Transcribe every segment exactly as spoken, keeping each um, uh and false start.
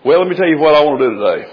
Well, let me tell you what I want to do today.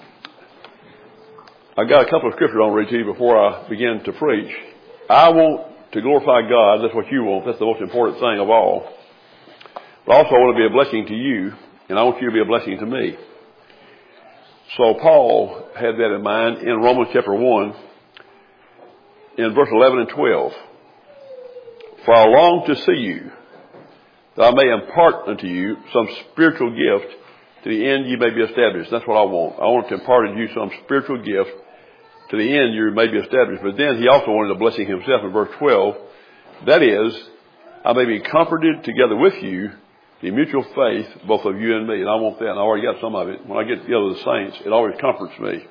I've got a couple of scriptures I want to read to you before I begin to preach. I want to glorify God. That's what you want. That's the most important thing of all. But I also want to be a blessing to you, and I want you to be a blessing to me. So Paul had that in mind in Romans chapter one, in verse eleven and twelve. For I long to see you, that I may impart unto you some spiritual gift, to the end you may be established. That's what I want. I want to impart unto you some spiritual gift, to the end you may be established. But then he also wanted a blessing himself in verse twelve. That is, I may be comforted together with you in mutual faith, both of you and me. And I want that, and I already got some of it. When I get together with the saints, it always comforts me.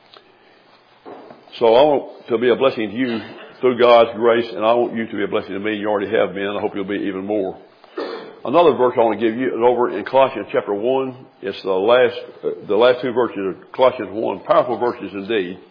So I want to be a blessing to you through God's grace, and I want you to be a blessing to me. You already have been. I hope you'll be even more. Another verse I want to give you is over in Colossians chapter one. It's the last, uh, the last two verses of Colossians one. Powerful verses indeed.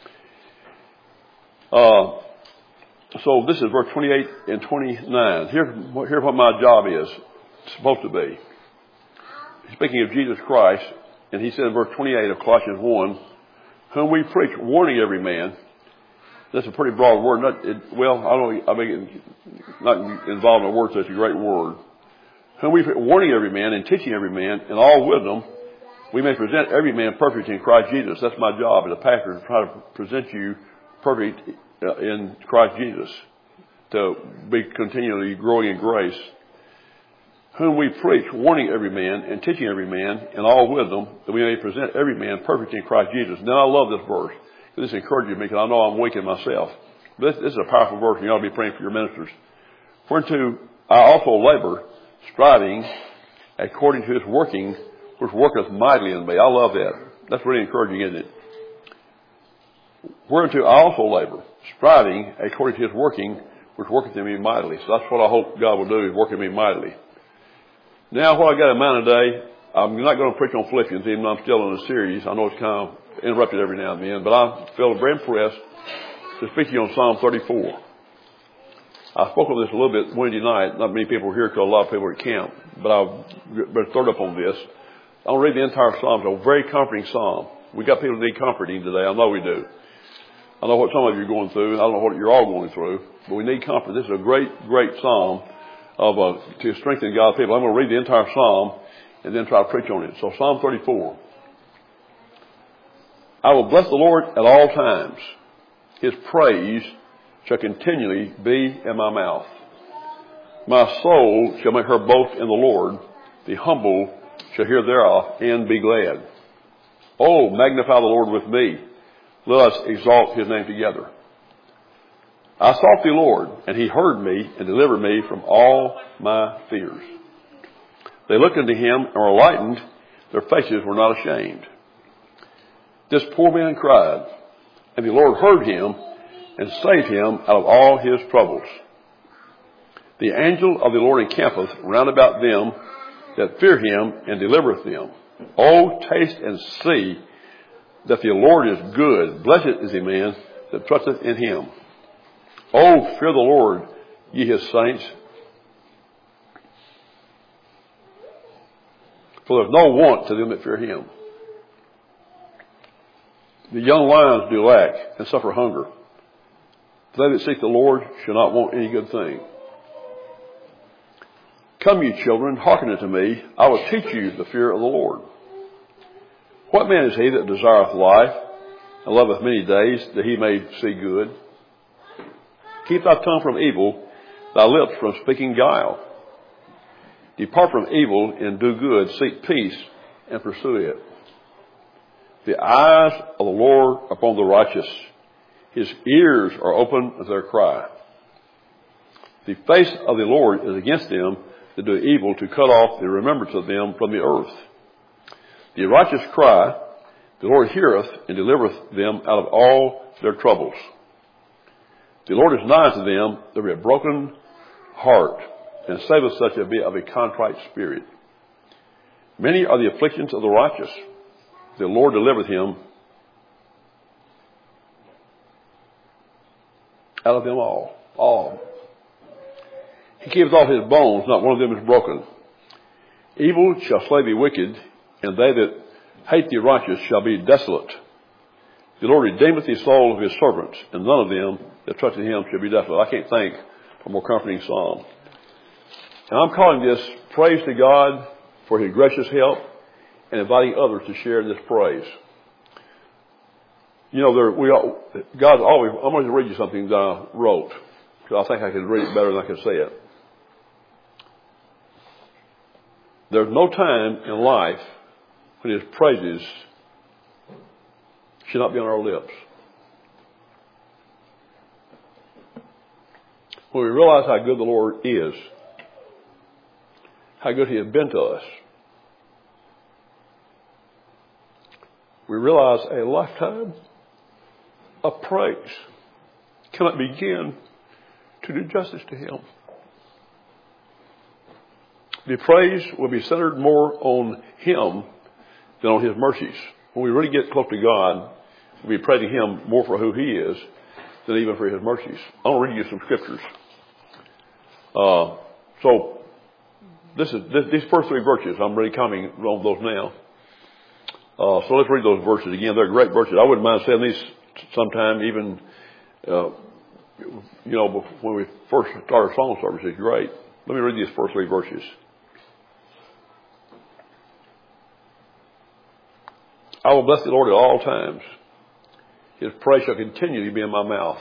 Uh, so this is verse twenty-eight and twenty-nine. Here's, here's what my job is supposed to be. Speaking of Jesus Christ, and he said in verse twenty-eight of Colossians one, whom we preach, warning every man. That's a pretty broad word. Not, it, well, I don't. I mean, not involved in a word, so it's a great word. Whom we warning every man and teaching every man in all wisdom, we may present every man perfect in Christ Jesus. That's my job as a pastor, to try to present you perfect in Christ Jesus, to be continually growing in grace. Whom we preach, warning every man and teaching every man in all wisdom, that we may present every man perfect in Christ Jesus. Now I love this verse. This encourages me because I know I'm weak in myself. This, this is a powerful verse, and you ought to be praying for your ministers. Whereunto I also labor, striving according to his working, which worketh mightily in me. I love that. That's really encouraging, isn't it? Whereunto I also labor, striving according to his working, which worketh in me mightily. So that's what I hope God will do, is work in me mightily. Now, what I got in mind today, I'm not going to preach on Philippians, even though I'm still in a series. I know it's kind of interrupted every now and then, but I feel very impressed to speak to you on Psalm thirty-four. I spoke of this a little bit Wednesday night. Not many people were here because a lot of people were at camp, but I've been stirred up on this. I'll read the entire psalm. It's a very comforting psalm. We got people who need comforting today. I know we do. I know what some of you are going through. I don't know what you're all going through, but we need comfort. This is a great, great psalm of uh, to strengthen God's people. I'm going to read the entire psalm and then try to preach on it. So Psalm thirty-four. I will bless the Lord at all times. His praise shall continually be in my mouth. My soul shall make her boast in the Lord. The humble shall hear thereof and be glad. Oh, magnify the Lord with me. Let us exalt his name together. I sought the Lord, and he heard me and delivered me from all my fears. They looked unto him and were lightened. Their faces were not ashamed. This poor man cried, and the Lord heard him and saved him out of all his troubles. The angel of the Lord encampeth round about them that fear him and delivereth them. Oh, taste and see that the Lord is good. Blessed is the man that trusteth in him. Oh, fear the Lord, ye his saints. For there is no want to them that fear him. The young lions do lack and suffer hunger. They that seek the Lord shall not want any good thing. Come, ye children, hearken unto me. I will teach you the fear of the Lord. What man is he that desireth life and loveth many days, that he may see good? Keep thy tongue from evil, thy lips from speaking guile. Depart from evil and do good. Seek peace and pursue it. The eyes of the Lord upon the righteous. His ears are open to their cry. The face of the Lord is against them that do evil, to cut off the remembrance of them from the earth. The righteous cry, the Lord heareth and delivereth them out of all their troubles. The Lord is nigh to them that be a broken heart, and saveth such as be of a contrite spirit. Many are the afflictions of the righteous. The Lord delivereth him out of them all. All. He keepeth all his bones, not one of them is broken. Evil shall slay the wicked, and they that hate the righteous shall be desolate. The Lord redeemeth the soul of his servants, and none of them that trust in him shall be desolate. I can't think of a more comforting psalm. And I'm calling this praise to God for his gracious help and inviting others to share in this praise. You know, there, we all, God's always, I'm going to read you something that I wrote, because I think I can read it better than I can say it. There's no time in life when his praises should not be on our lips. When we realize how good the Lord is, how good he has been to us, we realize a lifetime of praise cannot begin to do justice to him. The praise will be centered more on him than on his mercies. When we really get close to God, we'll be praising him more for who he is than even for his mercies. I'll read you some scriptures. Uh, so this is this, these first three verses, I'm really commenting on those now. Uh, so let's read those verses again. They're great verses. I wouldn't mind saying these sometime, even uh, you know, when we first started song service. It's great. Let me read these first three verses. I will bless the Lord at all times. His praise shall continually be in my mouth.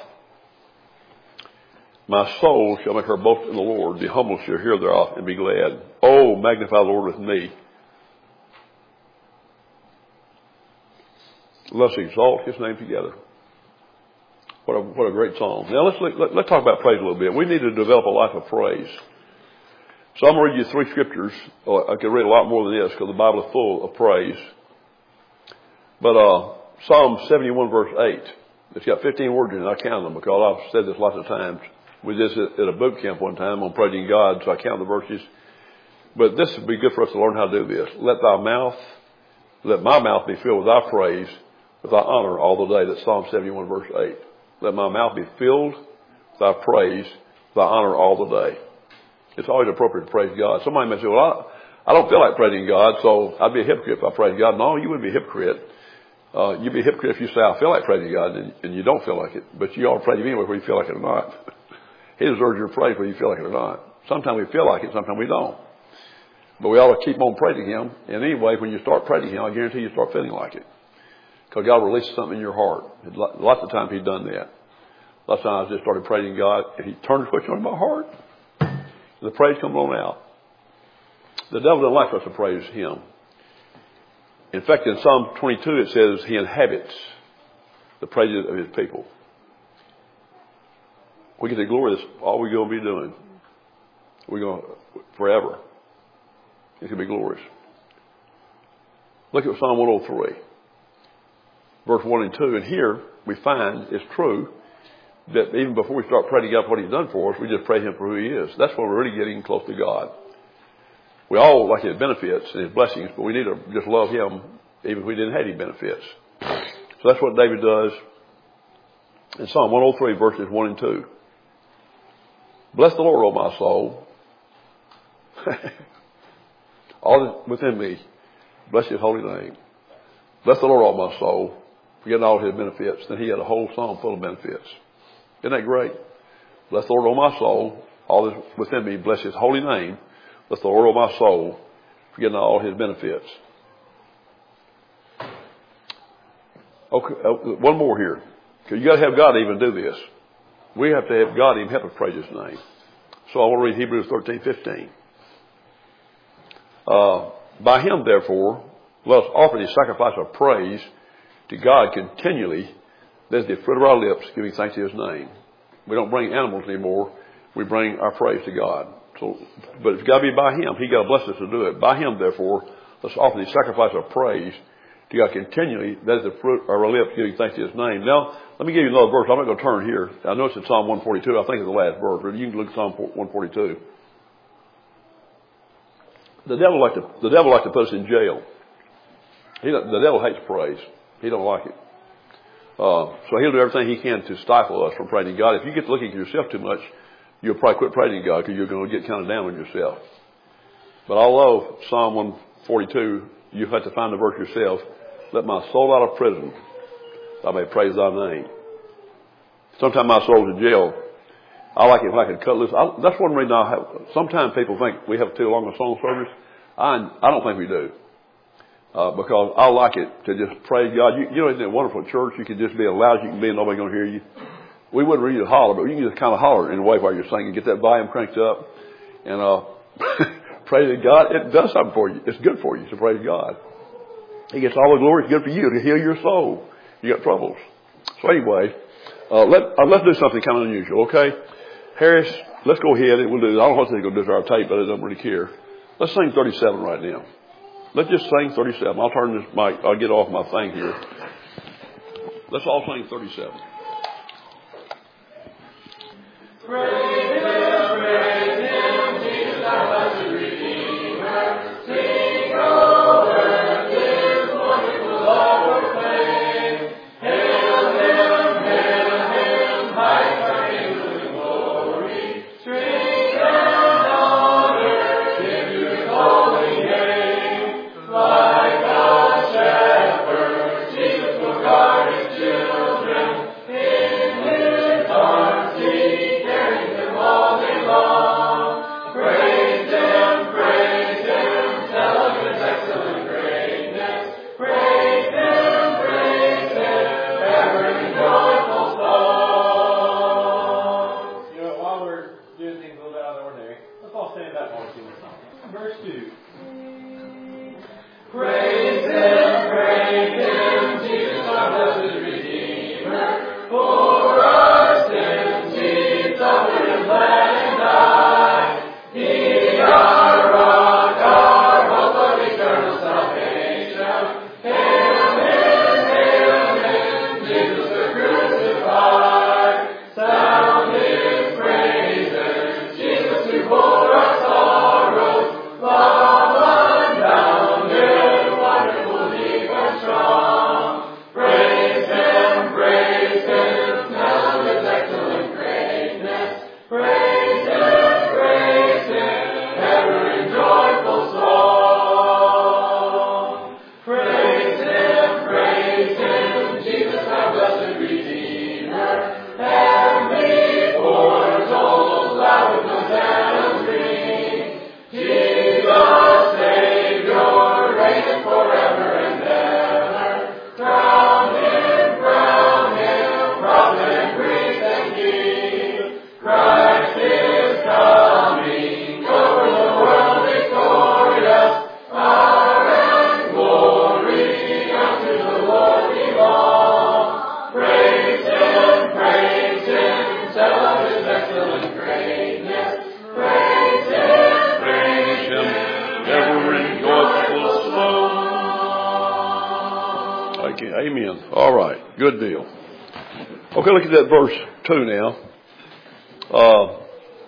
My soul shall make her boast in the Lord. The humble shall hear thereof and be glad. Oh, magnify the Lord with me. Let's exalt his name together. What a, what a great song. Now let's, let, let's talk about praise a little bit. We need to develop a life of praise. So I'm going to read you three scriptures. Oh, I could read a lot more than this because the Bible is full of praise. But uh, Psalm seventy-one verse eight. It's got fifteen words in it. I count them because I've said this lots of times. We did this at a boot camp one time on praising God, so I count the verses. But this would be good for us to learn how to do this. Let thy mouth, let my mouth be filled with thy praise, with thy honor all the day. That's Psalm seventy-one verse eight. Let my mouth be filled with thy praise, thy honor all the day. It's always appropriate to praise God. Somebody may say, well, I, I don't feel like praising God, so I'd be a hypocrite if I praise God. No, you wouldn't be a hypocrite. Uh, you'd be a hypocrite if you say, I feel like praising God, and, and you don't feel like it. But you ought to praise him anyway, whether you feel like it or not. He deserves your praise whether you feel like it or not. Sometimes we feel like it, sometimes we don't. But we ought to keep on praising him. And anyway, when you start praising him, I guarantee you start feeling like it. Because God releases something in your heart. Lots of times he's done that. Lots of times I just started praising God, and he turned the switch on in my heart. The praise comes on out. The devil doesn't like us to praise him. In fact, in Psalm twenty-two, it says he inhabits the praises of his people. We get the glory. That's all we're going to be doing. We're going to, forever. It's going to be glorious. Look at Psalm one oh three, verse one and two. And here we find it's true that even before we start praising God for what he's done for us, we just praise him for who he is. That's when we're really getting close to God. We all like his benefits and his blessings, but we need to just love him even if we didn't have any benefits. So that's what David does in Psalm one oh three, verses one and two. Bless the Lord, O my soul. All within me, bless his holy name. Bless the Lord, O my soul, forgetting all his benefits. Then he had a whole psalm full of benefits. Isn't that great? Bless the Lord, O my soul, all that's within me, bless his holy name. Bless the Lord, O my soul, forgetting all his benefits. Okay, uh, one more here. Because you got to have God to even do this. We have to have God even help us praise his name. So I want to read Hebrews thirteen fifteen. Uh, by him, therefore, let us offer the sacrifice of praise to God continually. That's the fruit of our lips, giving thanks to his name. We don't bring animals anymore. We bring our praise to God. So, but it's got to be by him. He got to bless us to do it. By him, therefore, let's offer the sacrifice of praise to God continually. That is the fruit of our lips, giving thanks to his name. Now, let me give you another verse. I'm not going to turn here. I know it's in Psalm one forty-two. I think it's the last verse. But you can look at Psalm one forty-two. The devil like to the devil like to put us in jail. He the devil hates praise. He don't like it. Uh, so he'll do everything he can to stifle us from praising God. If you get to looking at yourself too much, you'll probably quit praising God because you're going to get kind of down on yourself. But although Psalm one forty-two, you have to find the verse yourself. Let my soul out of prison, that I may praise thy name. Sometimes my soul's in jail. I like it when I can cut loose. I, that's one reason I have, sometimes people think we have too long a song service. I, I don't think we do. Uh, because I like it to just praise God. You, you know, isn't it wonderful at church? You can just be as loud as you can be and nobody's going to hear you. We wouldn't really holler, but you can just kind of holler in a way while you're singing. Get that volume cranked up and, uh, praise God. It does something for you. It's good for you to praise God. He gets all the glory. It's good for you to heal your soul. You got troubles. So anyway, uh, let, uh, let's do something kind of unusual, okay? Harris, let's go ahead and we'll do, I don't know what they're going to do to our tape, but I don't really care. Let's sing thirty-seven right now. Let's just sing thirty-seven. I'll turn this mic. I'll get off my thing here. Let's all sing thirty-seven. Praise Him, praise Him, Jesus our blessed Redeemer. Sing over His wonderful love proclaim. Hail Him, hail Him, heights our angels in glory. Strength and honor give to His holy name. Like a shepherd, Jesus will guard His children. In His arms He carries them all day long. Praise Him, praise Him, tell of His excellent greatness. Praise Him, praise Him, ever in joyful song. You know, while we're doing things a little bit out of the ordinary, let's all stand up while we sing this song. Verse two. Praise Him, praise Him, Jesus our blessed Redeemer. For our sins He suffered and bled and died. He our rock, our hope of eternal salvation. Hail Him, hail Him, Jesus the crucified. Sound His praises, Jesus who bore our sorrows. Love unbounded, wonderful, deep and strong. Praise Him, praise Him, tell of His excellent greatness. Praise Him, praise Him, ever in joyful song. Praise Him, praise Him, Jesus our blessed Redeemer. And before souls loud with hosannas ring, Jesus Savior, reigning forever and ever. Crown Him, crown Him, prophet and priest and king. Christ is coming, over the world victorious. Power and glory unto the Lord belong. Praise Him, praise Him, tell of His excellent greatness. Praise Him, praise Him, ever in joyful song. Okay, amen. All right, good deal. Okay, look at that verse two now. Uh,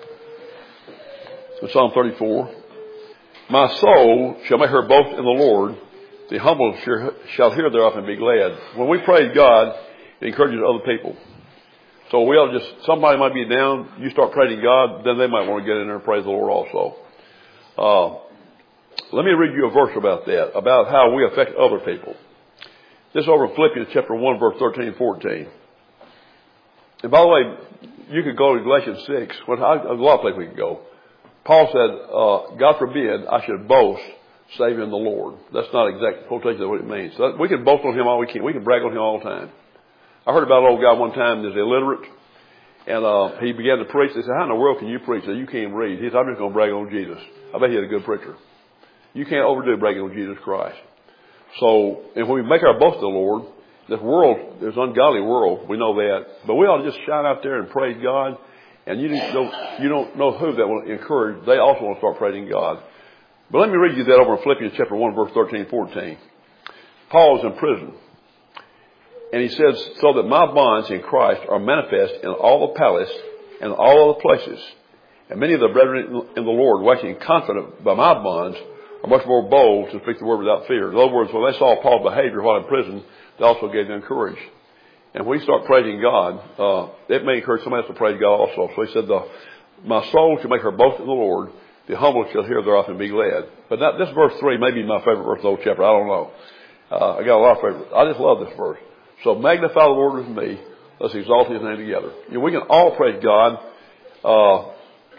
Psalm thirty-four. My soul shall make her boast in the Lord. The humble shall hear thereof and be glad. When we praise God, it encourages other people. So we ought to just, somebody might be down, you start praising God, then they might want to get in there and praise the Lord also. Uh, let me read you a verse about that, about how we affect other people. This is over in Philippians chapter one, verse thirteen and fourteen. And by the way, you could go to Galatians six. Well, I, a lot of places we could go. Paul said, uh, God forbid I should boast save in the Lord. That's not exact quotation of what it means. So that, we can boast on Him all we can. We can brag on Him all the time. I heard about an old guy one time that's illiterate, and uh, he began to preach. They said, how in the world can you preach that you can't read? He said, I'm just going to brag on Jesus. I bet he had a good preacher. You can't overdo bragging on Jesus Christ. So, and when we make our boast of the Lord, this world, this ungodly world, we know that, but we ought to just shout out there and praise God, and you don't, you don't know who that will encourage. They also want to start praising God. But let me read you that over in Philippians chapter one, verse thirteen and fourteen. Paul is in prison. And he says, so that my bonds in Christ are manifest in all the palace and all other places. And many of the brethren in the Lord, waxing confident by my bonds, are much more bold to speak the word without fear. In other words, when they saw Paul's behavior while in prison, they also gave them courage. And when we start praising God, uh, it may encourage somebody else to praise God also. So he said, the, my soul shall make her boast in the Lord. The humble shall hear thereof and be glad. But that, this verse three may be my favorite verse of the whole chapter. I don't know. Uh, I got a lot of favorites. I just love this verse. So magnify the Lord with me. Let's exalt his name together. You know, we can all praise God. Uh,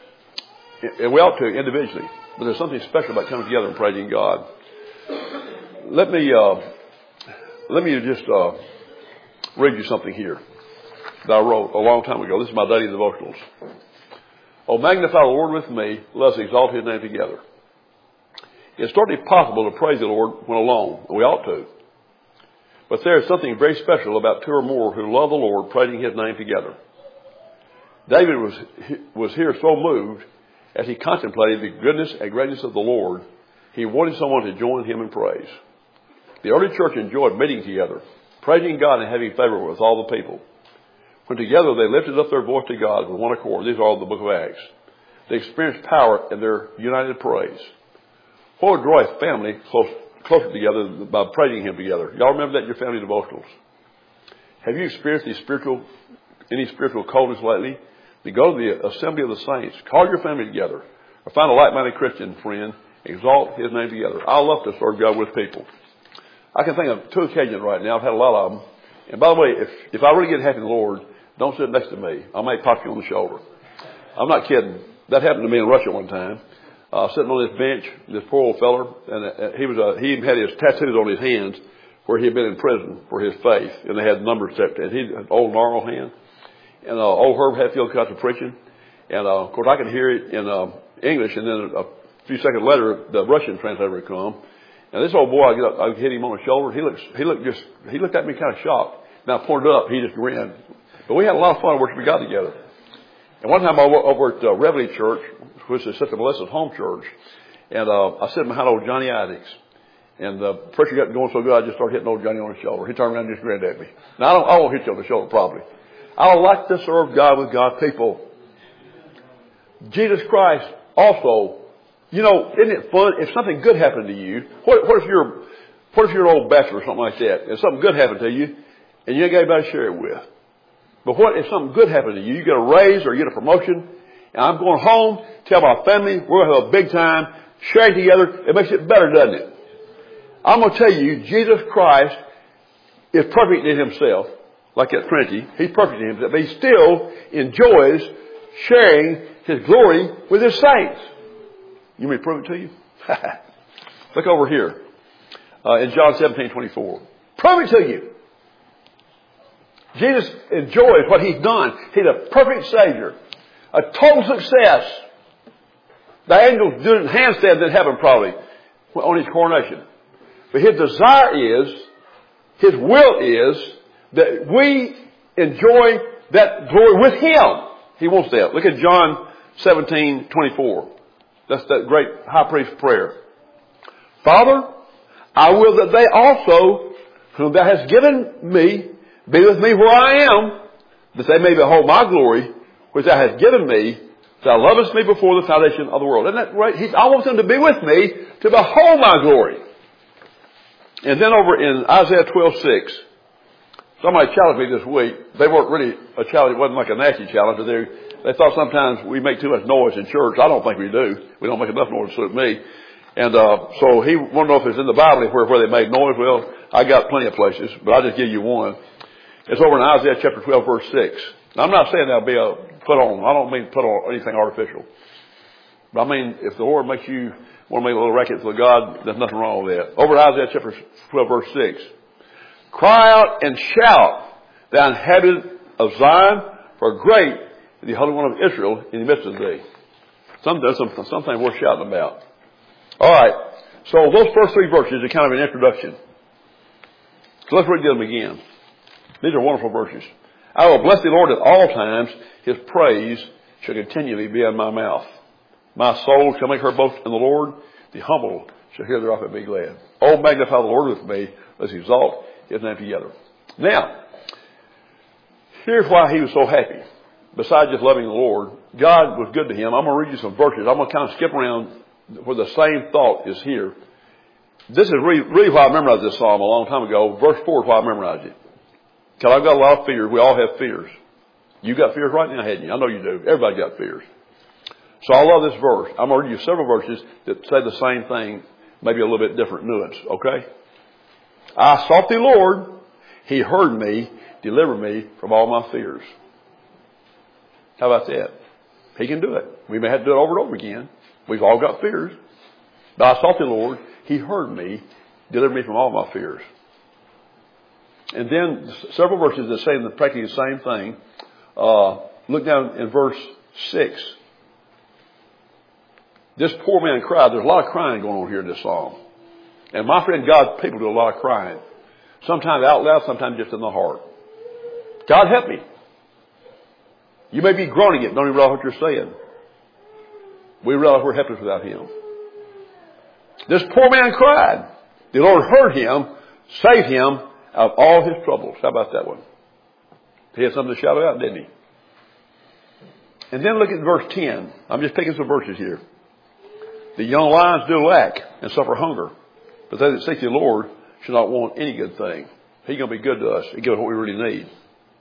and we ought to individually. But there's something special about coming together and praising God. Let me, uh, let me just, uh, read you something here that I wrote a long time ago. This is my daily devotionals. Oh, magnify the Lord with me. Let's exalt his name together. It's certainly possible to praise the Lord when alone. We ought to. But there is something very special about two or more who love the Lord praising his name together. David was, was here so moved as he contemplated the goodness and greatness of the Lord, he wanted someone to join him in praise. The early church enjoyed meeting together, praising God and having favor with all the people. When together they lifted up their voice to God with one accord. These are all the book of Acts. They experienced power in their united praise. What would draw a family close, closer together by praising him together? Y'all remember that in your family devotionals. Have you experienced any spiritual, any spiritual coldness lately? To go to the assembly of the saints, call your family together, or find a like-minded Christian friend, exalt his name together. I love to serve God with people. I can think of two occasions right now. I've had a lot of them. And by the way, if, if I really get happy in the Lord, don't sit next to me. I may pop you on the shoulder. I'm not kidding. That happened to me in Russia one time. Uh, sitting on this bench, this poor old feller, and uh, he was uh, he had his tattoos on his hands where he had been in prison for his faith, and they had numbers set. And he had an old gnarled hand. And uh, old Herb Hatfield got to preaching, and uh, of course I could hear it in uh, English, and then a few seconds later the Russian translator would come. And this old boy, I, get up, I hit him on the shoulder. He looked, he looked just, he looked at me kind of shocked. And I pointed up, he just grinned. But we had a lot of fun worshiping God together. And one time I was over at uh, Reveille Church, which is Sister Melissa's home church, and uh, I sat behind old Johnny Isaacs. And the preacher got going so good, I just started hitting old Johnny on the shoulder. He turned around and just grinned at me. Now I don't, I won't hit you on the shoulder probably. I like to serve God with God's people. Jesus Christ also, you know, isn't it fun if something good happened to you? What, what if you're, what if you're an old bachelor or something like that, and something good happened to you, and you ain't got anybody to share it with? But what if something good happened to you? You get a raise or you get a promotion, and I'm going home, tell my family, we're going to have a big time, sharing together. It makes it better, doesn't it? I'm going to tell you, Jesus Christ is perfect in himself. Like that Trinity, he's perfect in himself, but he still enjoys sharing his glory with his saints. You want me to prove it to you? Look over here uh, in John seventeen twenty-four. Prove it to you. Jesus enjoys what he's done. He's a perfect Savior, a total success. The angels doing handstands in heaven probably on his coronation. But his desire is, his will is, that we enjoy that glory with him. He wants that. Look at John seventeen twenty-four. That's that great high priest prayer. Father, I will that they also, whom thou hast given me, be with me where I am, that they may behold my glory, which thou hast given me, thou lovest me before the foundation of the world. Isn't that right? He, I want them to be with me to behold my glory. And then over in Isaiah twelve six, somebody challenged me this week. They weren't really a challenge. It wasn't like a nasty challenge. But they, they thought sometimes we make too much noise in church. I don't think we do. We don't make enough noise to suit me. And uh, so he wanted to know if it's in the Bible where, where they made noise. Well, I got plenty of places, but I'll just give you one. It's over in Isaiah chapter twelve, verse six. Now, I'm not saying that'll be a put on. I don't mean put on anything artificial. But I mean, if the Lord makes you want to make a little racket for God, there's nothing wrong with that. Over in Isaiah chapter twelve, verse six. Cry out and shout, thou inhabitant of Zion, for great is the Holy One of Israel in the midst of thee. Some, there's some, something worth shouting about. All right. So those first three verses are kind of an introduction. So let's read them again. These are wonderful verses. I will bless the Lord at all times. His praise shall continually be in my mouth. My soul shall make her boast in the Lord. The humble shall hear thereof and be glad. Oh, magnify the Lord with me. Let's exalt his name together. Now, here's why he was so happy. Besides just loving the Lord, God was good to him. I'm going to read you some verses. I'm going to kind of skip around where the same thought is here. This is really, really why I memorized this psalm a long time ago. Verse four is why I memorized it. Because I've got a lot of fears. We all have fears. You got fears right now, hadn't you? I know you do. Everybody got fears. So I love this verse. I'm going to read you several verses that say the same thing, maybe a little bit different nuance, okay? I sought the Lord. He heard me, delivered me from all my fears. How about that? He can do it. We may have to do it over and over again. We've all got fears. But I sought the Lord. He heard me, delivered me from all my fears. And then several verses that say practically the same thing. Uh, look down in verse six. This poor man cried. There's a lot of crying going on here in this psalm. And my friend, God's people do a lot of crying. Sometimes out loud, sometimes just in the heart. God help me. You may be groaning it, don't even realize what you're saying. We realize we're helpless without Him. This poor man cried. The Lord heard him, saved him out of all his troubles. How about that one? He had something to shout about, didn't he? And then look at verse ten. I'm just picking some verses here. The young lions do lack and suffer hunger, but they that seek the Lord should not want any good thing. He's going to be good to us. He gives us what we really need.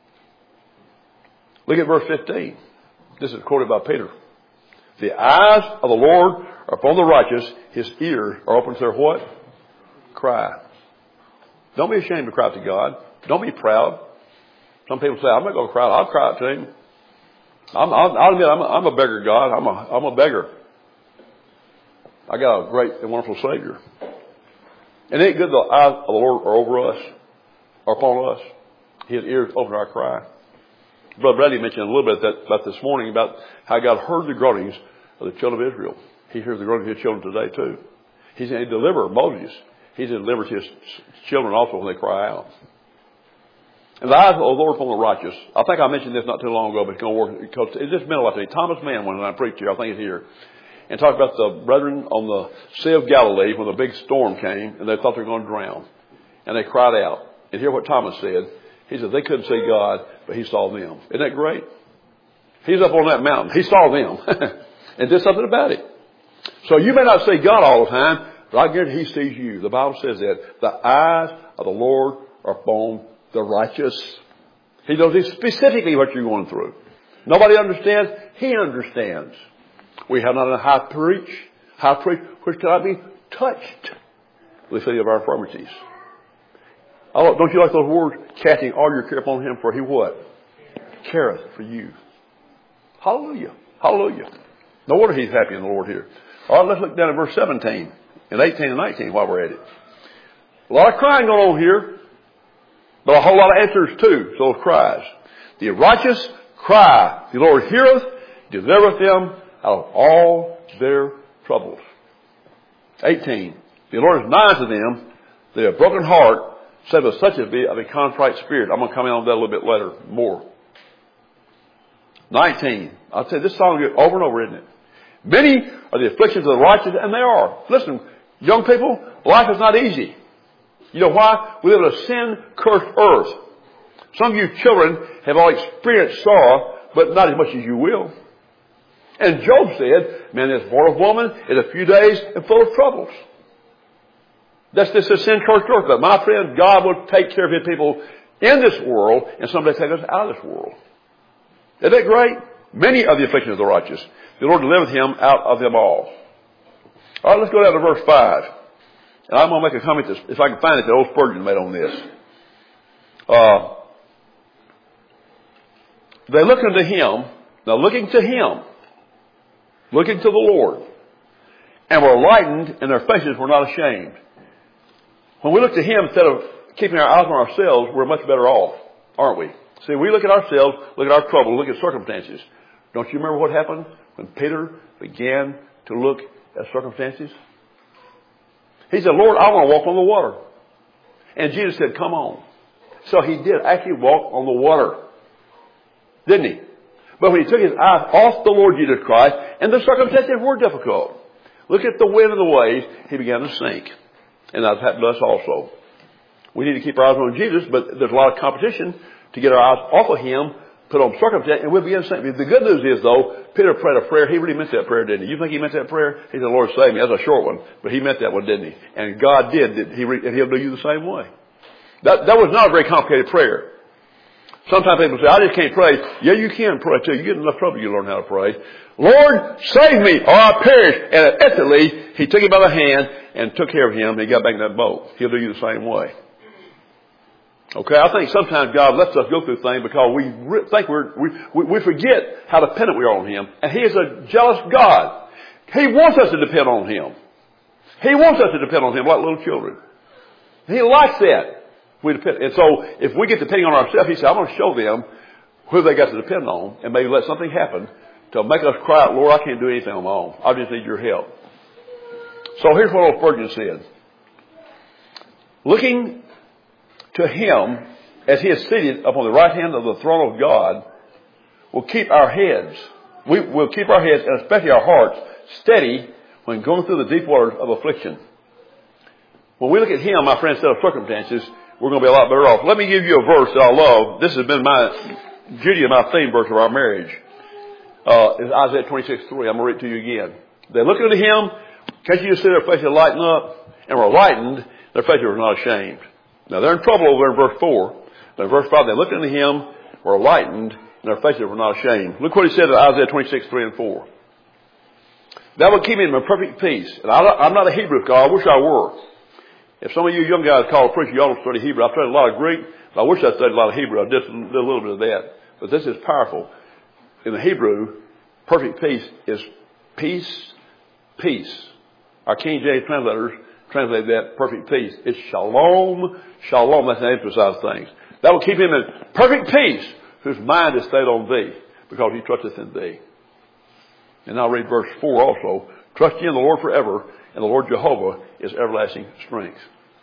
Look at verse fifteen. This is quoted by Peter. The eyes of the Lord are upon the righteous. His ears are open to their what? Cry. Don't be ashamed to cry to God. Don't be proud. Some people say, I'm not going to cry. I'll cry out to Him. I'm, I'll, I'll admit, I'm a, I'm a beggar, God. I'm a, I'm a beggar. I got a great and wonderful Savior. And ain't good the eyes of the Lord are over us, are upon us. His ears open to our cry. Brother Bradley mentioned a little bit that, about this morning about how God heard the groanings of the children of Israel. He hears the groanings of His children today too. He's a deliverer, Moses. He's a deliverer to His children also when they cry out. And the eyes of the Lord upon the righteous. I think I mentioned this not too long ago, but it's going to work because it just meant a lot to me. Thomas Mann, when I preached here, I think it's here, and talked about the brethren on the Sea of Galilee when the big storm came and they thought they were going to drown. And they cried out. And hear what Thomas said. He said they couldn't see God, but He saw them. Isn't that great? He's up on that mountain. He saw them and did something about it. So you may not see God all the time, but I guarantee He sees you. The Bible says that. The eyes of the Lord are upon the righteous. He knows specifically what you're going through. Nobody understands. He understands. We have not a high priest, high priest which cannot be touched with the of our infirmities. Oh, don't you like those words? Casting all your care upon Him, for He what? Careth for you. Hallelujah. Hallelujah. No wonder He's happy in the Lord here. All right, let's look down at verse seventeen and eighteen and nineteen while we're at it. A lot of crying going on here, but a whole lot of answers too. So it cries. The righteous cry. The Lord heareth, delivereth them out of all their troubles. eighteen. The Lord is nigh to them. They have a broken heart. Save us such as be of a contrite spirit. I'm going to come in on that a little bit later. More. nineteen. I'll tell you, this song over and over, isn't it? Many are the afflictions of the righteous, and they are. Listen, young people, life is not easy. You know why? We live in a sin-cursed earth. Some of you children have all experienced sorrow, but not as much as you will. And Job said, man is born of woman in a few days and full of troubles. That's just a sin-cursed earth. But my friend, God will take care of His people in this world and someday take us out of this world. Isn't that great? Many of the afflictions of the righteous. The Lord delivered him out of them all. All right, let's go down to verse five. And I'm going to make a comment, that, if I can find it, that old Spurgeon made on this. Uh, they look unto Him, now looking to Him, looking to the Lord, and were lightened, and their faces were not ashamed. When we look to Him, instead of keeping our eyes on ourselves, we're much better off, aren't we? See, we look at ourselves, look at our trouble, look at circumstances. Don't you remember what happened when Peter began to look at circumstances? He said, Lord, I want to walk on the water. And Jesus said, come on. So he did actually walk on the water. Didn't he? But when he took his eyes off the Lord Jesus Christ, and the circumstances were difficult. Look at the wind and the waves, he began to sink. And that's happened to us also. We need to keep our eyes on Jesus, but there's a lot of competition to get our eyes off of Him, put on circumstance, and we'll begin to sink. The good news is, though, Peter prayed a prayer. He really meant that prayer, didn't he? You think he meant that prayer? He said, Lord, save me. That's a short one. But he meant that one, didn't he? And God did. did he re- and He'll do you the same way. That, that was not a very complicated prayer. Sometimes people say, I just can't pray. Yeah, you can pray too. You get in enough trouble, you learn how to pray. Lord, save me or I perish. And instantly, he took him by the hand and took care of him and he got back in that boat. He'll do you the same way. Okay, I think sometimes God lets us go through things because we re- think we're, we, we, we forget how dependent we are on Him. And He is a jealous God. He wants us to depend on Him. He wants us to depend on Him like little children. He likes that. We depend. And so if we get depending on ourselves, He said, I'm going to show them who they got to depend on and maybe let something happen to make us cry out, Lord, I can't do anything on my own. I just need your help. So here's what old Spurgeon said. Looking to Him as He is seated upon the right hand of the throne of God will keep our heads. We will keep our heads and especially our hearts steady when going through the deep waters of affliction. When we look at Him, my friends, instead of circumstances, we're going to be a lot better off. Let me give you a verse that I love. This has been my, Judy and my theme verse of our marriage. Uh, it's Isaiah twenty-six three. I'm going to read it to you again. They look unto Him. Can't you just see their faces lighten up? And were lightened. Their faces were not ashamed. Now they're in trouble over there in verse four. But in verse five, they looked unto Him, were lightened, and their faces were not ashamed. Look what He said in Isaiah twenty-six three and four. That will keep me in my perfect peace. And I, I'm not a Hebrew scholar. I wish I were. If some of you young guys call a preacher, you ought to study Hebrew. I've studied a lot of Greek, but I wish I studied a lot of Hebrew. I did, did a little bit of that. But this is powerful. In the Hebrew, perfect peace is peace, peace. Our King James translators translate that perfect peace. It's shalom, shalom. That's to emphasize things. That will keep him in perfect peace, whose mind is stayed on thee, because he trusteth in thee. And I'll read verse four also. Trust ye in the Lord forever, and the Lord Jehovah is everlasting strength.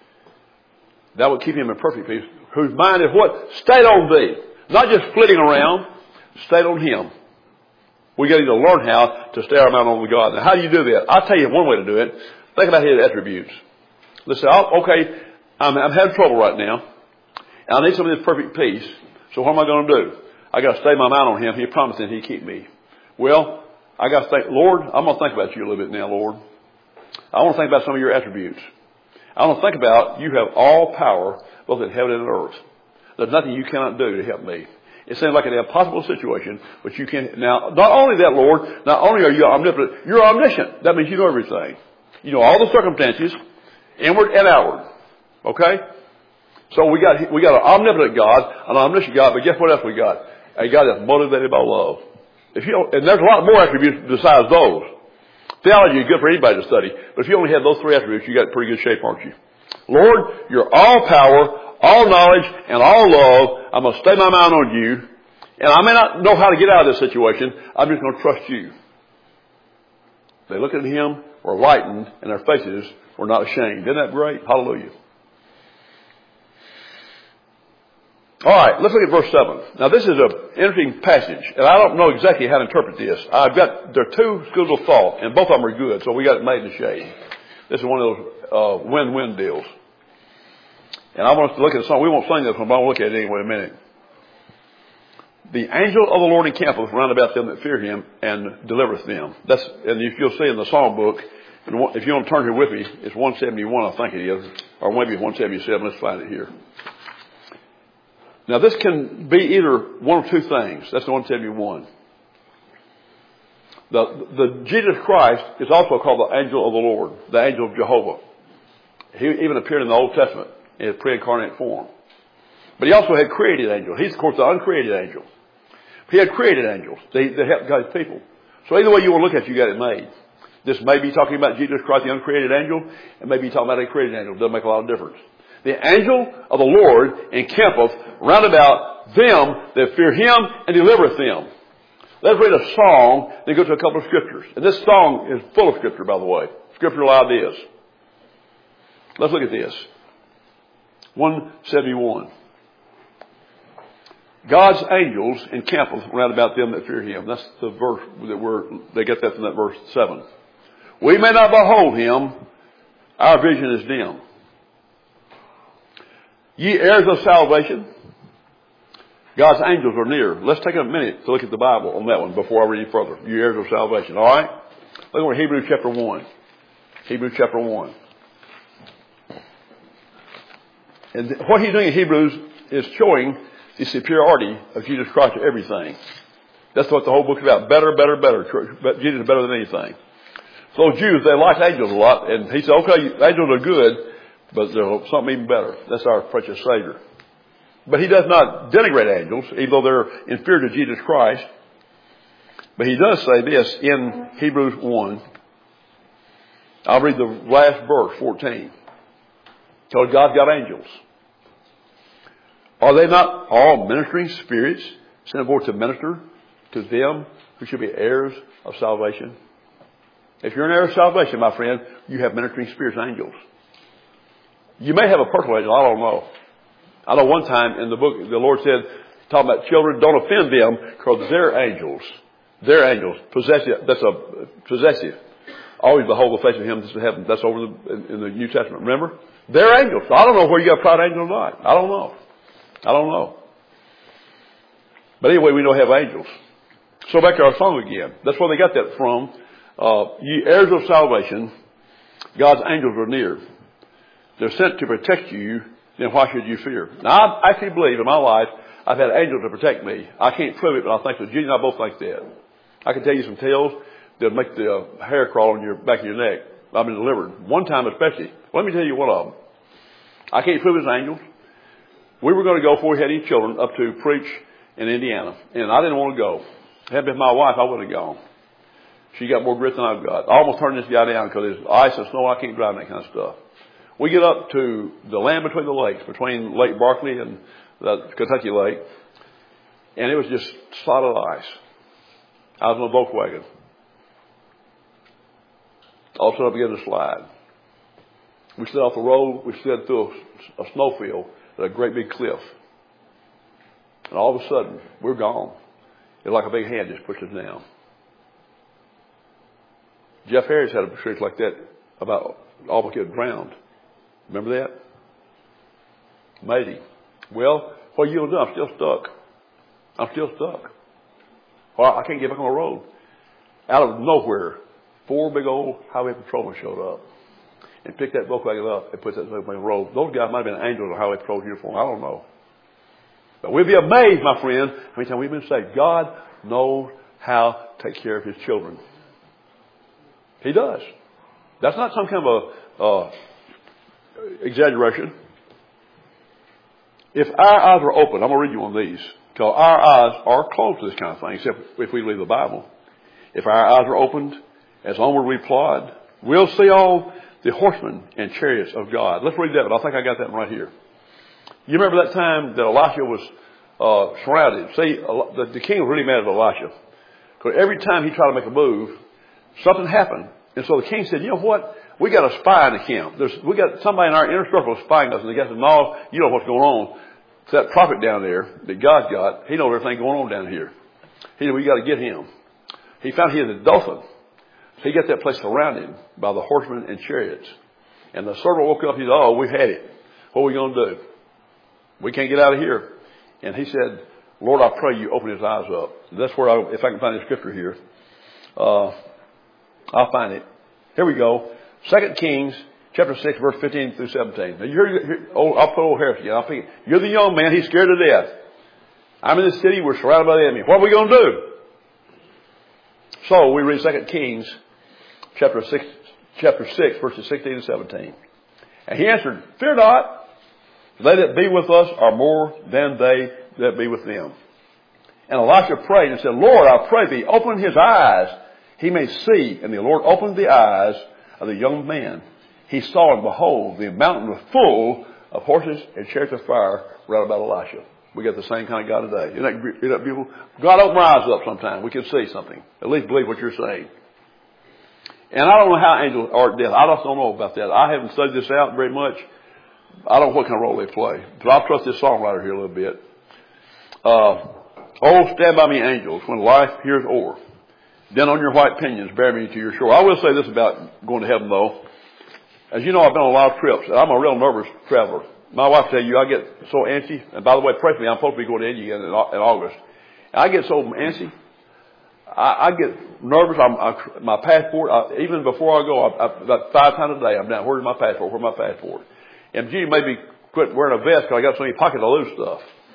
That will keep him in perfect peace, whose mind is what? Stayed on thee. Not just flitting around, stayed on Him. We got to learn how to stay our mind on God. Now, how do you do that? I'll tell you one way to do it. Think about His attributes. Let's say, oh, okay, I'm, I'm having trouble right now, and I need some of this perfect peace. So what am I going to do? I got to stay my mind on Him. He promised that He'd keep me. Well, I got to think, Lord, I'm going to think about you a little bit now, Lord. I want to think about some of your attributes. I want to think about you have all power, both in heaven and in earth. There's nothing you cannot do to help me. It seems like an impossible situation, but you can. Now, not only that, Lord, not only are you omnipotent, you're omniscient. That means you know everything. You know all the circumstances, inward and outward. Okay? So we got, we got an omnipotent God, an omniscient God, but guess what else we got? A God that's motivated by love. If you don't, and there's a lot more attributes besides those. Theology is good for anybody to study, but if you only have those three attributes, you got pretty good shape, aren't you? Lord, you're all power, all knowledge, and all love. I'm going to stay my mind on you. And I may not know how to get out of this situation. I'm just going to trust you. They looked at Him, were lightened, and their faces were not ashamed. Isn't that great? Hallelujah. All right, let's look at verse seven. Now, this is an interesting passage, and I don't know exactly how to interpret this. I've got, there are two schools of thought, and both of them are good, so we got it made in the shade. This is one of those uh, win-win deals. And I want us to look at the song. We won't sing this one, but I'll look at it anyway in a minute. The angel of the Lord encampeth round about them that fear Him and delivereth them. That's, and if you'll see in the song book, and if you want to turn here with me, it's one seventy-one, I think it is, or maybe one seventy-seven. Let's find it here. Now, this can be either one of two things. That's the one seventy-one. The, the Jesus Christ is also called the angel of the Lord, the angel of Jehovah. He even appeared in the Old Testament in his pre-incarnate form. But he also had created angels. He's, of course, the uncreated angel. He had created angels. They, they helped God's people. So either way you want to look at it, you got it made. This may be talking about Jesus Christ, the uncreated angel, and maybe talking about a created angel. It doesn't make a lot of difference. The angel of the Lord encampeth round about them that fear Him and delivereth them. Let's read a song, then go to a couple of scriptures. And this song is full of scripture, by the way. Scriptural ideas. Let's look at this. one seventy-one. God's angels encampeth round about them that fear Him. That's the verse that we're, they get that from that verse seven. We may not behold Him. Our vision is dim. Ye heirs of salvation, God's angels are near. Let's take a minute to look at the Bible on that one before I read any further. Ye heirs of salvation. All right? Look over Hebrews chapter one. Hebrews chapter one. And what he's doing in Hebrews is showing the superiority of Jesus Christ to everything. That's what the whole book's about. Better, better, better. Jesus is better than anything. So those Jews, they liked angels a lot. And he said, okay, angels are good, but there's something even better. That's our precious Savior. But he does not denigrate angels, even though they're inferior to Jesus Christ. But he does say this in Hebrews one. I'll read the last verse, fourteen. Because God's got angels. Are they not all ministering spirits sent forth to minister to them who should be heirs of salvation? If you're an heir of salvation, my friend, you have ministering spirits and angels. You may have a personal angel, I don't know. I know one time in the book, the Lord said, talking about children, don't offend them because they're angels. They're angels. Possessive, that's a possessive. Always behold the face of him that's in heaven. That's over the, in, in the New Testament. Remember? They're angels. So I don't know where you got pride angel or not. I don't know. I don't know. But anyway, we know we have angels. So back to our song again. That's where they got that from. Uh, ye heirs of salvation, God's angels are near. They're sent to protect you. Then why should you fear? Now, I actually believe in my life I've had angels to protect me. I can't prove it, but I think so. Judy and I both think that. I can tell you some tales that make the uh, hair crawl on your back of your neck. I've been delivered. One time especially. Let me tell you one of them. I can't prove it's angels. We were going to go before we had any children up to preach in Indiana. And I didn't want to go. Had it been my wife, I would have gone. She got more grit than I've got. I almost turned this guy down because there's ice and snow. I can't drive that kind of stuff. We get up to the land between the lakes, between Lake Barkley and the Kentucky Lake. And it was just solid ice. I was in a Volkswagen. All of a sudden I began to slide. We slid off the road. We slid through a, a snowfield at a great big cliff. And all of a sudden, we're gone. It's like a big hand just pushed us down. Jeff Harris had a experience like that about almost getting drowned. Remember that? Amazing. Well, what are you going to do? I'm still stuck. I'm still stuck. Well, I can't get back on the road. Out of nowhere, four big old highway patrolmen showed up and picked that Volkswagen up and put that thing on the road. Those guys might have been angels in a highway patrol uniform. I don't know. But we'll be amazed, my friend, how many times we've been saved. God knows how to take care of his children. He does. That's not some kind of a uh, exaggeration. If our eyes are open, I'm going to read you one of these. Because our eyes are closed to this kind of thing, except if we read the Bible. If our eyes are opened, as onward we plod, we'll see all the horsemen and chariots of God. Let's read that, but I think I got that one right here. You remember that time that Elisha was uh, surrounded? See, the, the king was really mad at Elisha. Because every time he tried to make a move, something happened. And so the king said, you know what? We got a spy in the camp. There's, we got somebody in our inner circle spying us. And the guy said, no, you know what's going on. It's that prophet down there that God got. He knows everything going on down here. He said, we got to get him. He found he had a dolphin. So he got that place surrounded by the horsemen and chariots. And the servant woke up. He said, oh, we had it. What are we going to do? We can't get out of here. And he said, Lord, I pray you open his eyes up. And that's where, I, if I can find the scripture here, uh, I'll find it. Here we go. Second Kings, chapter six, verse fifteen through seventeen. Now, you're, you're, oh, I'll put old Harris again. I'll think, you're the young man. He's scared to death. I'm in the city. We're surrounded by the enemy. What are we going to do? So we read Second Kings, chapter six, chapter six, verses sixteen and seventeen. And he answered, fear not. They that be with us are more than they that be with them. And Elisha prayed and said, Lord, I pray thee, open his eyes, he may see. And the Lord opened the eyes of the young man. He saw, and behold, the mountain was full of horses and chariots of fire round about Elisha. We got the same kind of God today. Isn't that, isn't that beautiful? God opened our eyes up sometime. We can see something. At least believe what you're saying. And I don't know how angels are at death. I just don't know about that. I haven't studied this out very much. I don't know what kind of role they play. But I'll trust this songwriter here a little bit. Uh, oh, stand by me, angels, when life here is o'er. Then on your white pinions bear me to your shore. I will say this about going to heaven, though. As you know, I've been on a lot of trips, and I'm a real nervous traveler. My wife tell you, I get so antsy. And by the way, pray for me. I'm supposed to be going to India in, in August. And I get so antsy. I, I get nervous. I'm, I, my passport, I, even before I go, I, I, about five times a day, I'm down, where's my passport? Where's my passport? And gee, maybe quit wearing a vest because I got so many pockets to lose stuff.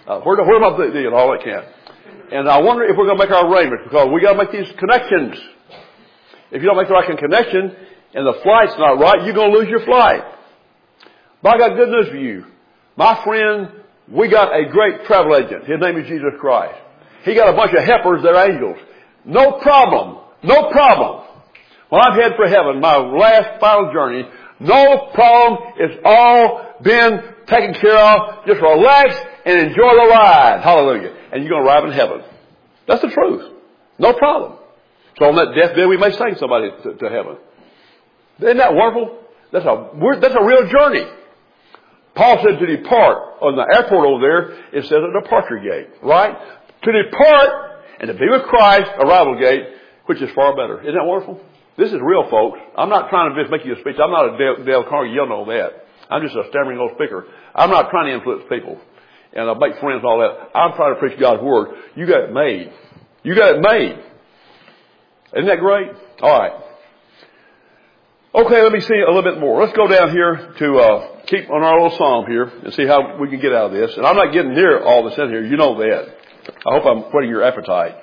Uh, where, where am I doing all I can? And I wonder if we're going to make our arrangements, because we got to make these connections. If you don't make the right connection and the flight's not right, you're going to lose your flight. But I got good news for you. My friend, we got a great travel agent. His name is Jesus Christ. He got a bunch of helpers. They're angels. No problem. No problem. When I'm headed for heaven, my last final journey, no problem. It's all been taken care of. Just relax and enjoy the ride. Hallelujah. And you're going to arrive in heaven. That's the truth. No problem. So on that deathbed, we may sing somebody to, to heaven. Isn't that wonderful? That's a, that's a real journey. Paul said to depart on the airport over there, it says a departure gate, right? To depart and to be with Christ, arrival gate, which is far better. Isn't that wonderful? This is real, folks. I'm not trying to just make you a speech. I'm not a Dale, Dale Carnegie. You know that. I'm just a stammering old speaker. I'm not trying to influence people and I'll make friends and all that. I'm trying to preach God's Word. You got it made. You got it made. Isn't that great? All right. Okay, let me see a little bit more. Let's go down here to uh, keep on our little psalm here and see how we can get out of this. And I'm not getting near all this in here. You know that. I hope I'm whetting your appetite.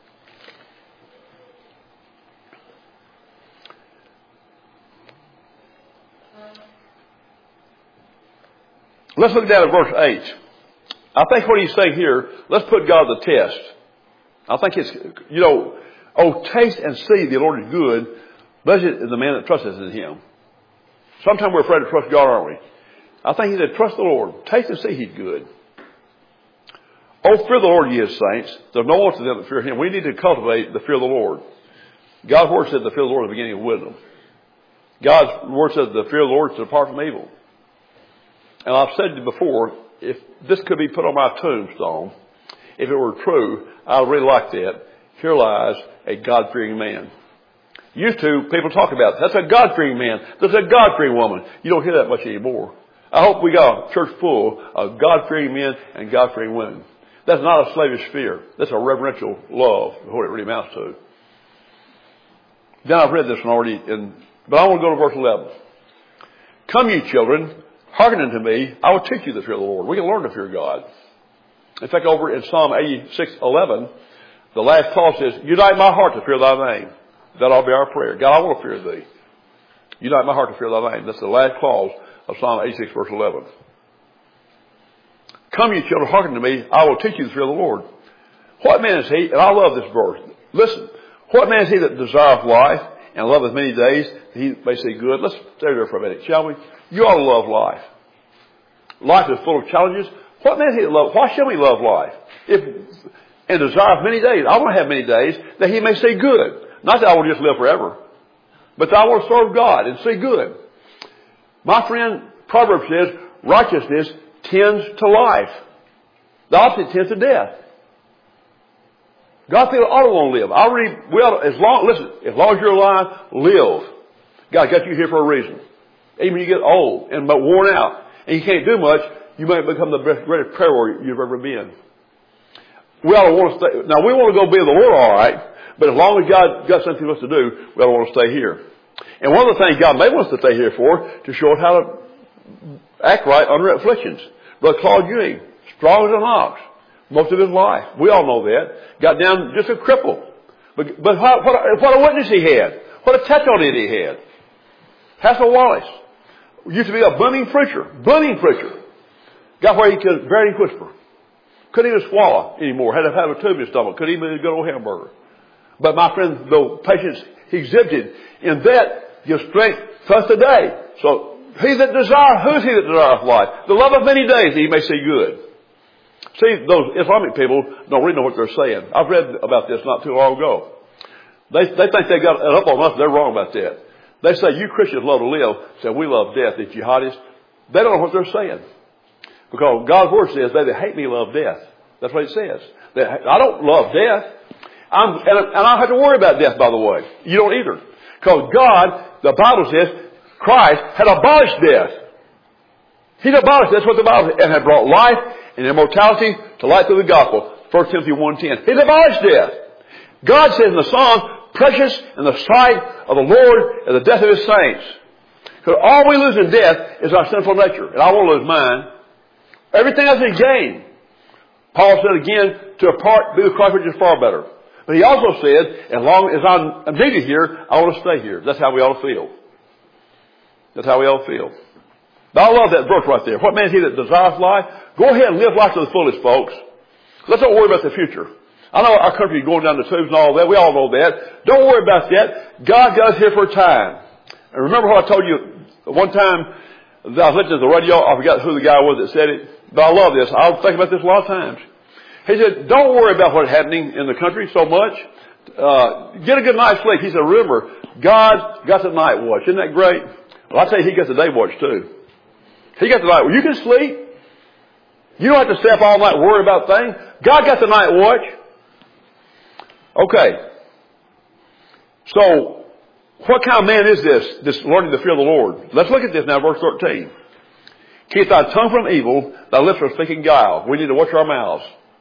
Let's look down at verse eight. I think what he's saying here, let's put God to the test. I think it's, you know, oh, taste and see the Lord is good. Blessed is the man that trusteth in him. Sometimes we're afraid to trust God, aren't we? I think he said, trust the Lord. Taste and see he's good. Oh, fear the Lord, ye his saints. There's no one to them that fear him. We need to cultivate the fear of the Lord. God's word says the fear of the Lord is the beginning of wisdom. God's word says the fear of the Lord is to depart from evil. And I've said to you before, if this could be put on my tombstone, if it were true, I would really like that. Here lies a God-fearing man. Used to, people talk about it. That's a God-fearing man. That's a God-fearing woman. You don't hear that much anymore. I hope we got a church full of God-fearing men and God-fearing women. That's not a slavish fear. That's a reverential love, is what it really amounts to. Then I've read this one already, in, but I want to go to verse eleven. Come ye children, hearken unto me, I will teach you the fear of the Lord. We can learn to fear God. In fact, over in Psalm eighty-six eleven, the last clause says, unite my heart to fear thy name. That ought to be our prayer. God, I want to fear thee. Unite my heart to fear thy name. That's the last clause of Psalm eighty-six verse eleven. Come ye children, hearken to me, I will teach you the fear of the Lord. What man is he, and I love this verse. Listen, what man is he that desireth life and loveth many days, that he may see good? Let's stay there for a minute, shall we? You ought to love life. Life is full of challenges. What man is he that love? Why should we love life? If and desire many days. I want to have many days that he may see good. Not that I will just live forever, but that I want to serve God and see good. My friend, Proverbs says, righteousness tends to life. The opposite tends to death. God said, I ought to want to live. I already, well, as long, listen, as long as you're alive, live. God got you here for a reason. Even when you get old and worn out and you can't do much, you might become the best, greatest prayer warrior you've ever been. We ought to want to stay. Now, we want to go be with the Lord, all right, but as long as God got something for us to do, we ought to want to stay here. And one of the things God may want us to stay here for, to show us how to act right under afflictions. Brother Claude Ewing, strong as an ox, most of his life. We all know that. Got down just a cripple. But, but what, what, a, what a witness he had. What a testimony he had. Hassel Wallace used to be a booming preacher. Booming preacher. Got where he could barely whisper. Couldn't even swallow anymore. Had to have a tube in his stomach. Couldn't even eat a good old hamburger. But my friend, the patience he exhibited in that gives strength to us today. So he that desire, who is he that desireth life? The love of many days that he may see good. See, those Islamic people don't really know what they're saying. I've read about this not too long ago. They, they think they got it up on us. They're wrong about that. They say, you Christians love to live. Say, we love death, the jihadis. They don't know what they're saying. Because God's word says, they that hate me love death. That's what it says. They, I don't love death. I'm, and, and I don't have to worry about death, by the way. You don't either. Because God, the Bible says, Christ had abolished death. He's abolished. That's what the Bible says. And had brought life and immortality to light through the gospel. First Timothy one ten. He's abolished death. God says in the song, precious in the sight of the Lord is the death of his saints. Because all we lose in death is our sinful nature. And I won't lose mine. Everything else is gain. Paul said again, to apart, be with Christ, which is far better. But he also said, as long as I'm needed here, I want to stay here. That's how we ought to feel. That's how we ought to feel. But I love that verse right there. What man is he that desires life? Go ahead and live life to the fullest, folks. Let's not worry about the future. I know our country is going down the tubes and all that. We all know that. Don't worry about that. God got us here for a time. And remember what I told you one time that I was listening to the radio. I forgot who the guy was that said it. But I love this. I was thinking about this a lot of times. He said, don't worry about what's happening in the country so much. Uh, get a good night's sleep. He said, remember, God got the night watch. Isn't that great? Well, I tell you, he got the day watch too. He got the night watch. You can sleep. You don't have to stay up all night and worry about things. God got the night watch. Okay. So, what kind of man is this, this learning the fear of the Lord? Let's look at this now, verse thirteen. Keep thy tongue from evil, thy lips from speaking guile. We need to watch our mouths.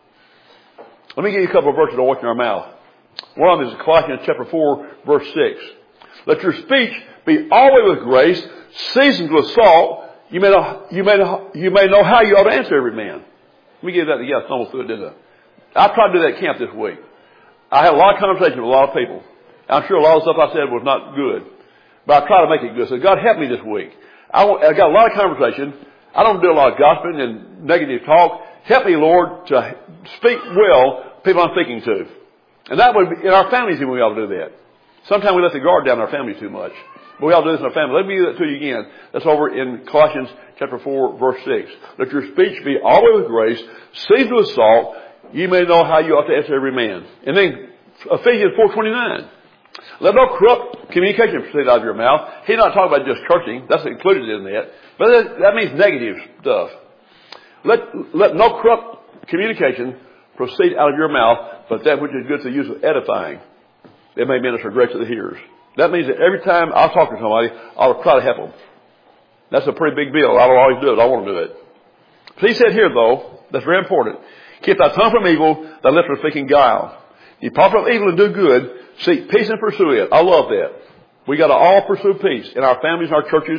Let me give you a couple of verses on watching our mouth. One of them is Colossians chapter four, verse six. Let your speech be always with grace, seasoned with salt. You may know, you may know, you may know how you ought to answer every man. Let me give that to you. I almost through it, didn't I? I tried to do that at camp this week. I had a lot of conversations with a lot of people. I'm sure a lot of stuff I said was not good. But I tried to make it good. So God help me this week. I, I got a lot of conversation. I don't do a lot of gossiping and negative talk. Help me, Lord, to speak well people I'm speaking to. And that would be, in our families, we ought to do that. Sometimes we let the guard down in our family too much. But we ought to do this in our family. Let me do that to you again. That's over in Colossians chapter four, verse six. Let your speech be always with grace, seasoned with salt. You may know how you ought to answer every man. And then Ephesians four twenty-nine. Let no corrupt communication proceed out of your mouth. He's not talking about just cursing. That's included in that. But that, that means negative stuff. Let, let no corrupt communication proceed out of your mouth, but that which is good to use of edifying. It may minister grace to the hearers. That means that every time I talk to somebody, I'll try to help them. That's a pretty big deal. I don't always do it. I want to do it. So he said here, though, that's very important. Keep thy tongue from evil, thy lips from speaking guile. Depart from evil and do good. Seek peace and pursue it. I love that. We got to all pursue peace in our families, in our churches.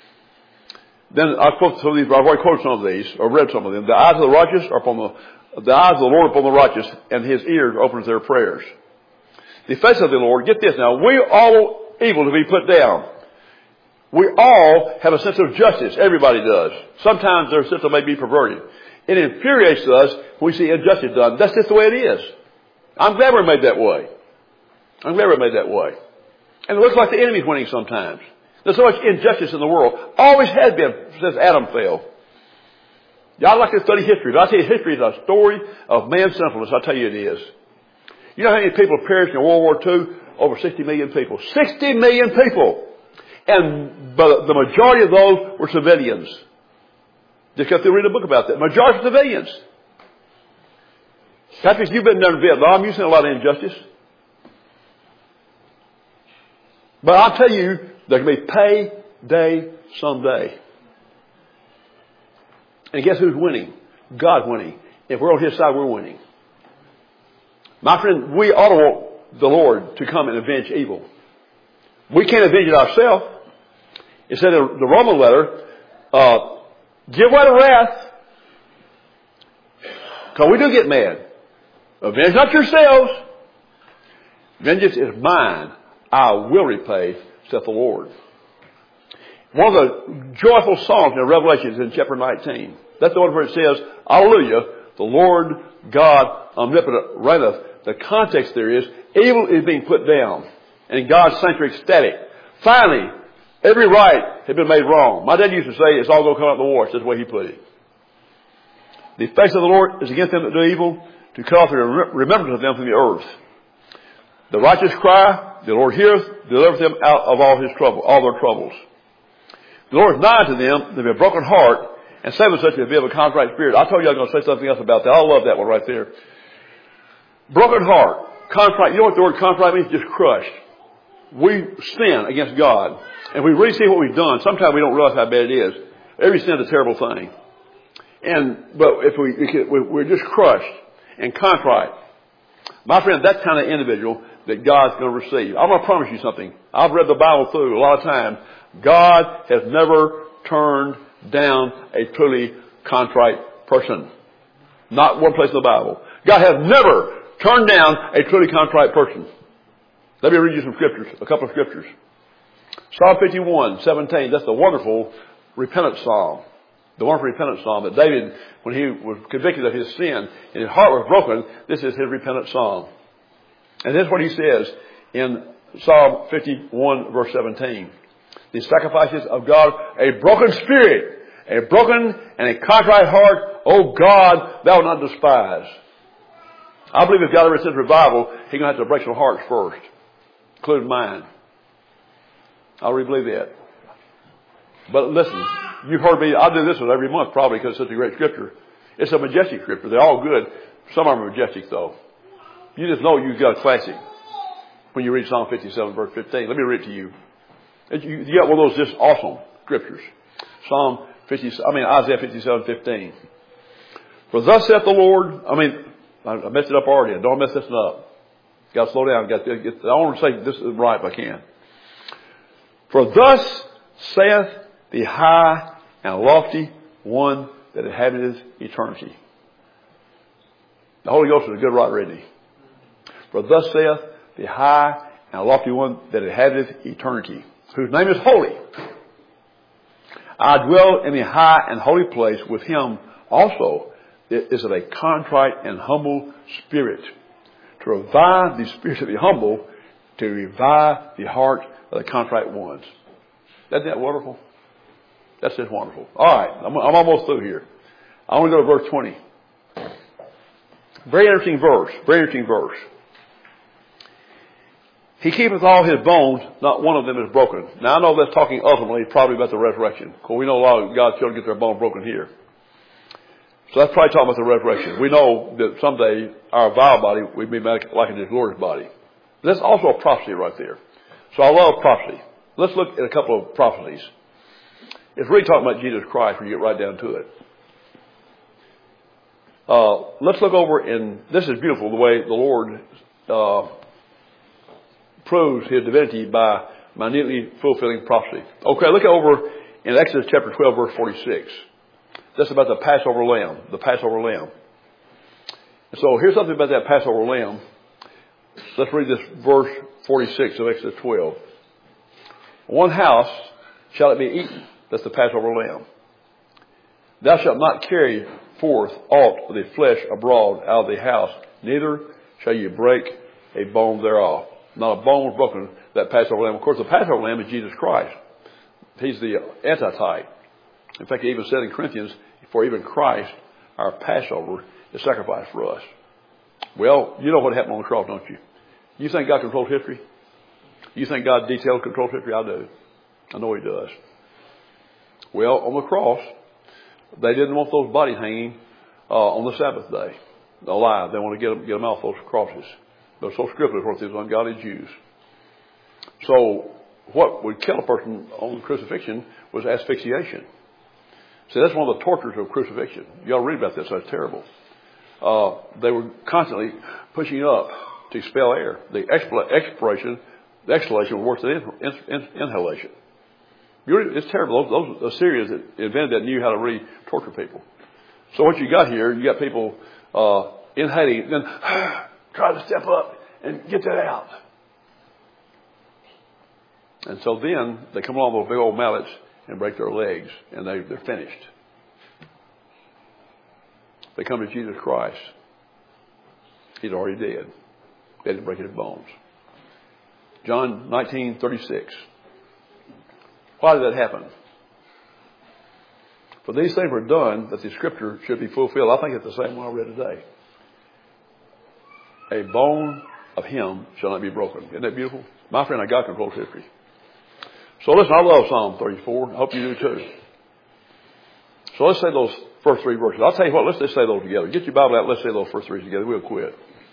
Then I quote some of these. I've already quoted some of these or read some of them. The eyes of the righteous are upon the the eyes of the Lord upon the righteous, and His ears are open to their prayers. The face of the Lord. Get this now. We all evil to be put down. We all have a sense of justice. Everybody does. Sometimes their sense may be perverted. It infuriates us when we see injustice done. That's just the way it is. I'm glad we're made that way. I'm glad we're made that way. And it looks like the enemy's winning sometimes. There's so much injustice in the world. Always has been since Adam fell. Yeah, I like to study history, but I tell you, history is a story of man's sinfulness. I tell you it is. You know how many people perished in World War Two? Over sixty million people. sixty million people! And but the majority of those were civilians. Just got to read a book about that. Majority of civilians. Patrick, you've been down in Vietnam. You've seen a lot of injustice. But I'll tell you, there can be payday someday. And guess who's winning? God's winning. If we're on His side, we're winning. My friend, we ought to want the Lord to come and avenge evil. We can't avenge it ourselves. It said in the Roman letter, uh, give way to wrath. Because we do get mad. Avenge not yourselves. Vengeance is mine. I will repay, saith the Lord. One of the joyful songs in Revelation is in chapter nineteen. That's the one where it says, Hallelujah, the Lord God omnipotent reigneth. The context there is, evil is being put down. And God's sanctuary ecstatic. Finally, every right had been made wrong. My dad used to say, it's all going to come out in the wash. That's the way he put it. The face of the Lord is against them that do evil, to cut off the remembrance of them from the earth. The righteous cry, the Lord heareth, delivereth them out of all his trouble, all their troubles. The Lord is nigh to them that have a broken heart, and saveth such as be of a contrite spirit. I told you I was going to say something else about that. I love that one right there. Broken heart, contrite. You know what the word contrite means? Just crushed. We sin against God, and we really see what we've done. Sometimes we don't realize how bad it is. Every sin is a terrible thing. And but if we we're just crushed and contrite, my friend, that's the kind of individual that God's going to receive. I'm going to promise you something. I've read the Bible through a lot of times. God has never turned down a truly contrite person. Not one place in the Bible. God has never turned down a truly contrite person. Let me read you some scriptures, a couple of scriptures. Psalm fifty-one, seventeen, that's the wonderful repentance psalm. The wonderful repentance psalm that David, when he was convicted of his sin and his heart was broken, this is his repentance psalm. And this is what he says in Psalm fifty-one, verse seventeen. The sacrifices of God, a broken spirit, a broken and a contrite heart, O God, thou wilt not despise. I believe if God ever sends revival, He's going to have to break some hearts first, including mine. I really believe that. But listen, you've heard me, I do this one every month probably because it's such a great scripture. It's a majestic scripture. They're all good. Some of them are majestic though. You just know you've got a classic when you read Psalm fifty-seven, verse fifteen. Let me read it to you. You got one of those just awesome scriptures. Psalm fifty, I mean Isaiah fifty-seven, fifteen. For thus saith the Lord, I mean, I messed it up already. Don't mess this up. Got to slow down. Got to get, I want to say this is right if I can. For thus saith the high and lofty one that inhabiteth eternity. The Holy Ghost is a good writer, isn't he? For thus saith the high and lofty one that inhabiteth eternity, whose name is holy. I dwell in the high and holy place with him also. It is of a contrite and humble spirit, to revive the spirit of the humble, to revive the heart of the contrite ones. Isn't that wonderful? That's just wonderful. All right, I'm, I'm almost through here. I want to go to verse twenty. Very interesting verse. Very interesting verse. He keepeth all his bones, not one of them is broken. Now I know that's talking ultimately probably about the resurrection. Because we know a lot of God's children get their bones broken here. So that's probably talking about the resurrection. We know that someday our vile body will be like in his glorious body. But that's also a prophecy right there. So I love prophecy. Let's look at a couple of prophecies. It's really talking about Jesus Christ when you get right down to it. Uh, let's look over in, this is beautiful the way the Lord uh, proves his divinity by minutely fulfilling prophecy. Okay, look over in Exodus chapter twelve, verse forty-six. That's about the Passover lamb, the Passover lamb. So here's something about that Passover lamb. Let's read this verse forty-six of Exodus twelve. One house shall it be eaten. That's the Passover lamb. Thou shalt not carry forth aught of the flesh abroad out of the house, neither shall you break a bone thereof. Not a bone was broken, that Passover lamb. Of course, the Passover lamb is Jesus Christ. He's the antitype. In fact, he even said in Corinthians, for even Christ, our Passover, is sacrificed for us. Well, you know what happened on the cross, don't you? You think God controls history? You think God detailed controls history? I do. I know he does. Well, on the cross, they didn't want those bodies hanging uh, on the Sabbath day alive. They want to get them, get them off those crosses. They're so scrupulous with these ungodly Jews. So what would kill a person on crucifixion was asphyxiation. See, that's one of the tortures of crucifixion. You ought to read about this. That's terrible. Uh, they were constantly pushing up to expel air. The expiration, the exhalation was worse than in, in, inhalation. It's terrible. Those, those Assyrians that invented that knew how to really torture people. So what you got here, you got people uh, inhaling, then try to step up and get that out. And so then they come along with big old mallets and break their legs, and they, they're finished. They come to Jesus Christ. He's already dead. They didn't break his bones. John nineteen thirty-six. Why did that happen? For these things were done that the scripture should be fulfilled. I think it's the same one I read today. A bone of him shall not be broken. Isn't that beautiful? My friend, I God controls history. So listen, I love Psalm thirty-four. I hope you do too. So let's say those first three verses. I'll tell you what, let's just say those together. Get your Bible out, let's say those first three together. We'll quit.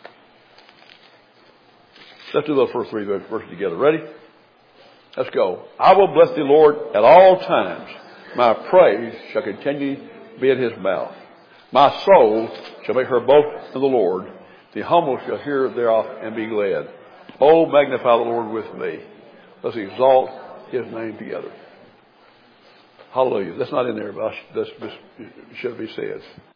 Let's do those first three verses together. Ready? Let's go. I will bless the Lord at all times. My praise shall continually be in his mouth. My soul shall make her boast in the Lord. The humble shall hear thereof and be glad. Oh, magnify the Lord with me. Let's exalt his name together. Hallelujah. That's not in there, but this should be said.